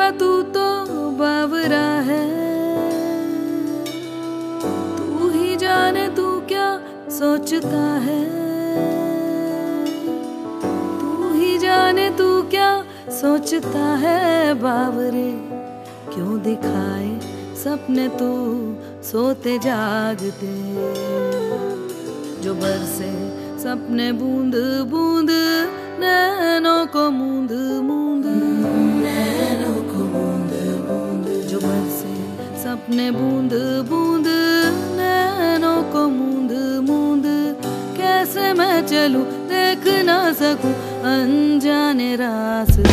का तू तो बावरा है, तू ही जाने तू क्या सोचता है, तू ही जाने तू क्या सोचता है बावरे। क्यों दिखाए सपने तू सोते जागते, जो बरसे सपने बूंद बूंद नैनों को मूंद मूंद, नैनों को मूंद मूंद, जो बरसे सपने बूंद बूंद नैनों को मूंद मूंद। कैसे मैं चलूं देख ना सकूं अनजाने रास्ते।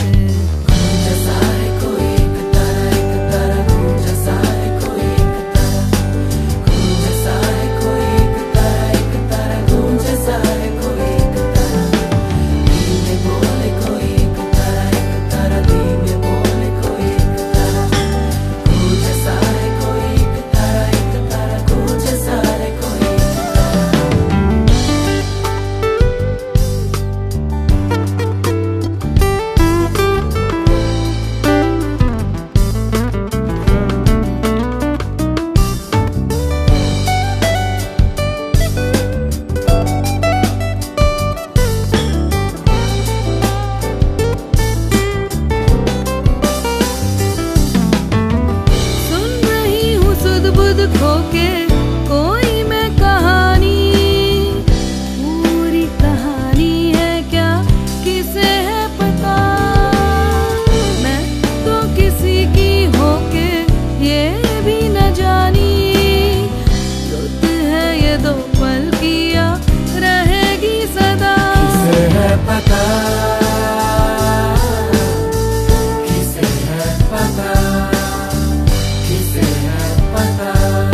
खोके कोई मैं कहानी, पूरी कहानी है क्या किसे है पता। मैं तो किसी की होके ये भी न जानी, रुत है ये दो पल किया रहेगी सदा। किसे है पता, किसे है पता, किसे है पता।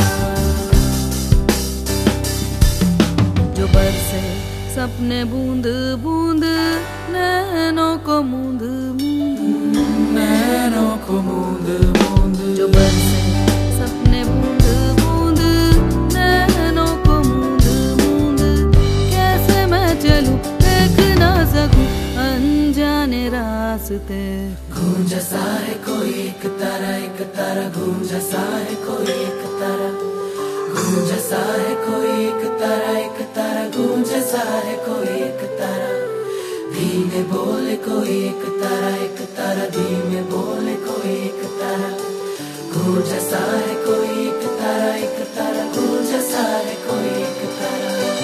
जो बरसे सपने बूंद बूंद नैनों को मूंद मूंद, नैनों को मूंद मूंद, जो बरसे सपने बूंद बूंद नैनों को मूंद मूंद। कैसे मैं चलूं देख ना सकूं अनजाने रास्ते। गूंज सा है कोई एक तारा, गूंज सा है कोई एक तारा, गूंज सा है कोई एक तारा, गूंज सा है कोई एक तारा। धीमे बोले कोई एक तारा, धीमे बोले कोई एक तारा। गूंज सा है कोई एक तारा, गूंज सा है कोई एक तारा।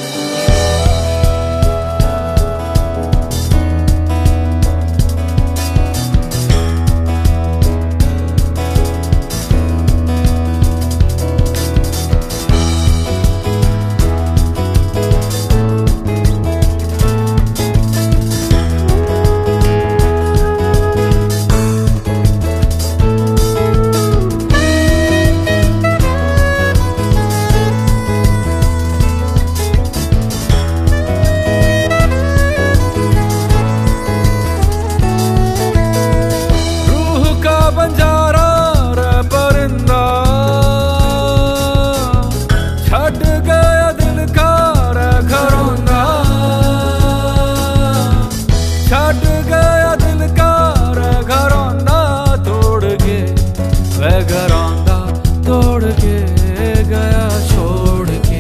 घरौंदा तोड़ के गया छोड़ के।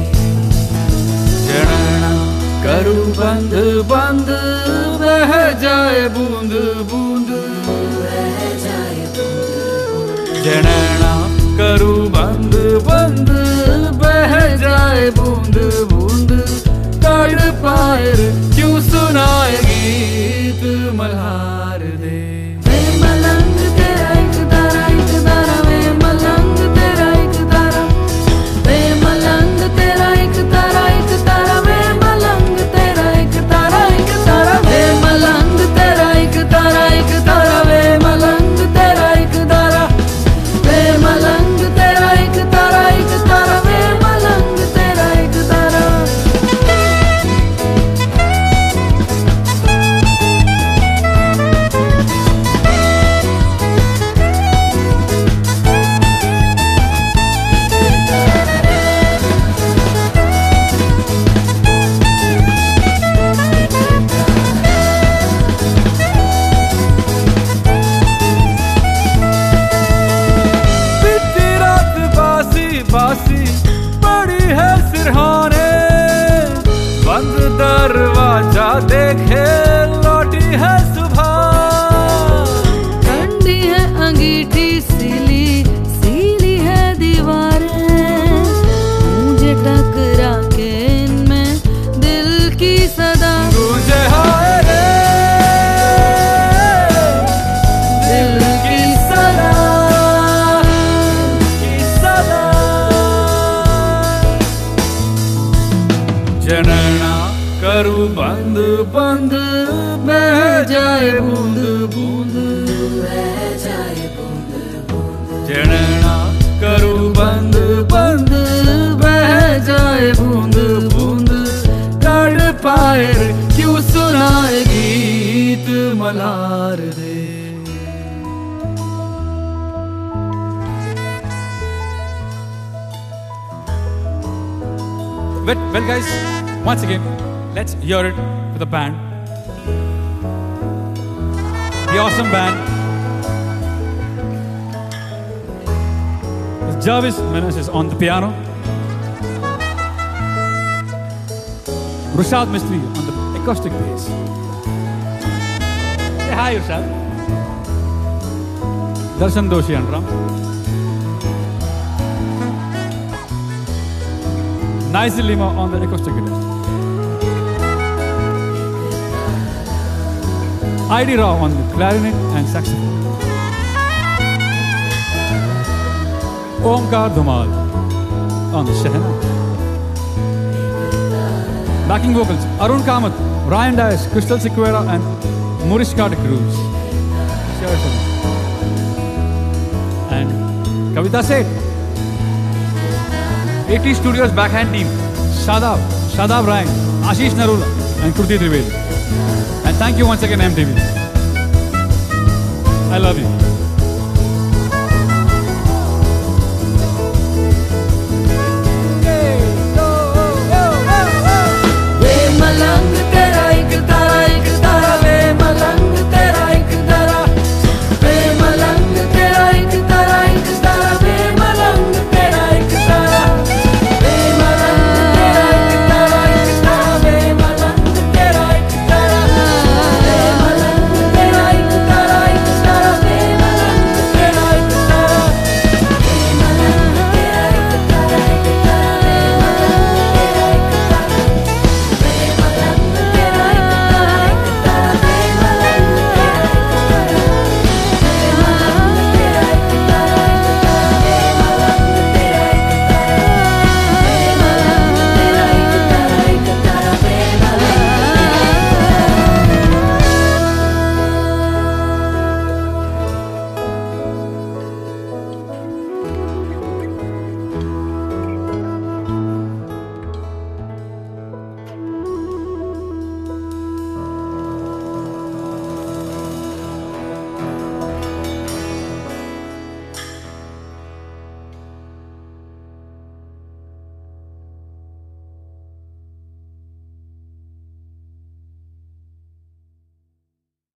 जड़ना करूं बंद बंद बह जाए बूंद बूंद, बह जाए बूंद। जड़ना करूं बंद बंद बह जाए बूंद बूंद। तड़ पाए क्यों सुनाए गीत मल्हार दे। मलंग तेरा एक तारा, एक तारा वे मलंग तेरा एक तारा, वे मलंग तेरा एक तारा, एक तारा वे मलंग तेरा एक तारा, एक तारा वे मलंग तेरा एक तारा, एक तारा वे मलंग तेरा एक तारा, वे मल्हार दे। Well, guys, once again, let's hear it for the band. The awesome band. Jarvis Menas is on the piano. Rushad Mistry on the acoustic bass. Say hi, Rushad. Darshan Doshi on drums. Naisel Lima on the acoustic guitar. ID Rao on the clarinet and saxophone. Omkar Dhumal on the shahna. Backing vocals Arun Kamath, Ryan Dias, Crystal Sequeira and Murishka de Cruz. And Kavita Seth. 80 Studios backhand team Shadab Ryan, Ashish Narula and Kruti Trivedi. And thank you once again MTV. I love you.